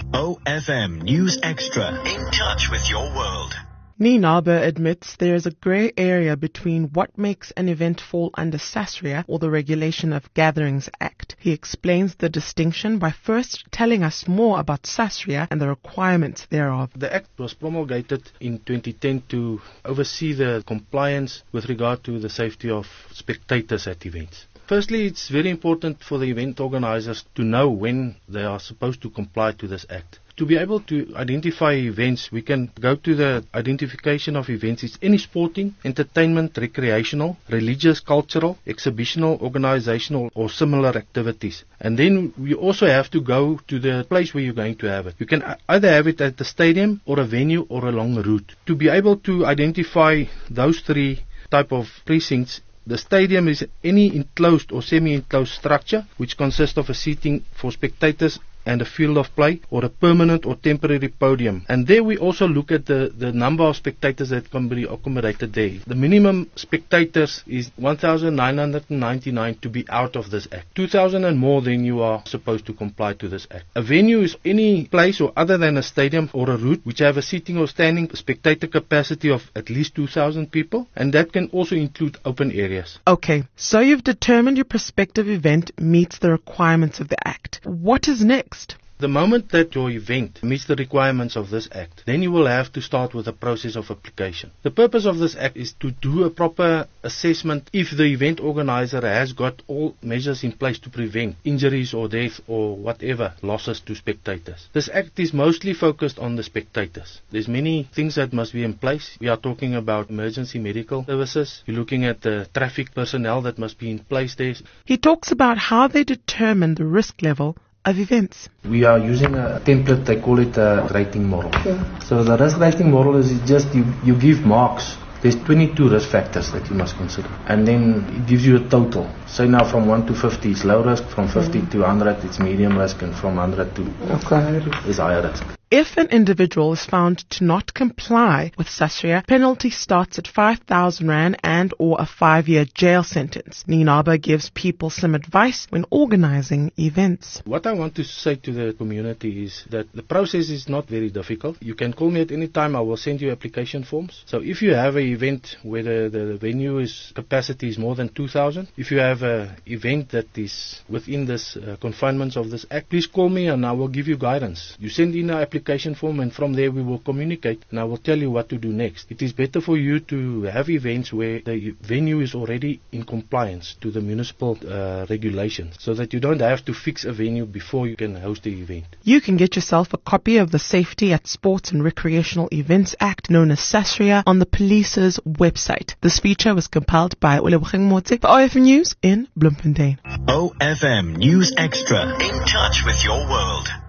OFM News Extra. In touch with your world. Nienaber admits there is a grey area between what makes an event fall under SASRIA or the Regulation of Gatherings Act. He explains the distinction by first telling us more about SASRIA and the requirements thereof. The Act was promulgated in 2010 to oversee the compliance with regard to the safety of spectators at events. Firstly, it's very important for the event organizers to know when they are supposed to comply to this Act. To be able to identify events, we can go to the identification of events. It's any sporting, entertainment, recreational, religious, cultural, exhibitional, organizational or similar activities. And then we also have to go to the place where you're going to have it. You can either have it at the stadium or a venue or along a route. To be able to identify those three type of precincts, the stadium is any enclosed or semi-enclosed structure which consists of a seating for spectators and a field of play, or a permanent or temporary podium. And there we also look at the number of spectators that can be accommodated there. The minimum spectators is 1,999 to be out of this Act. 2,000 and more, then you are supposed to comply to this Act. A venue is any place or other than a stadium or a route which have a seating or standing spectator capacity of at least 2,000 people, and that can also include open areas. Okay, so you've determined your prospective event meets the requirements of the Act. What is next? The moment that your event meets the requirements of this Act, then you will have to start with the process of application. The purpose of this Act is to do a proper assessment if the event organizer has got all measures in place to prevent injuries or death or whatever losses to spectators. This Act is mostly focused on the spectators. There's many things that must be in place. We are talking about emergency medical services. You're looking at the traffic personnel that must be in place there. He talks about how they determine the risk level of events. We are using a template, they call it a rating model. So the risk rating model is just you give marks. There's 22 risk factors that you must consider. And then it gives you a total. So now from 1 to 50 is low risk, from 50 to 100 it's medium risk, and from 100 to is higher risk. If an individual is found to not comply with SASRIA, penalty starts at 5,000 Rand and or a 5-year jail sentence. Nienaber gives people some advice when organizing events. What I want to say to the community is that the process is not very difficult. You can call me at any time. I will send you application forms. So if you have an event where the venue capacity is more than 2,000, if you have an event that is within this confinements of this Act, please call me and I will give you guidance. You send in an application form, and from there we will communicate and I will tell you what to do next. It is better for you to have events where the venue is already in compliance to the municipal regulations, so that you don't have to fix a venue before you can host the event. You can get yourself a copy of the Safety at Sports and Recreational Events Act, known as SASRIA, on the police's website. This feature was compiled by Olebogeng Motse for OFM News in Bloemfontein. OFM News Extra. In touch with your world.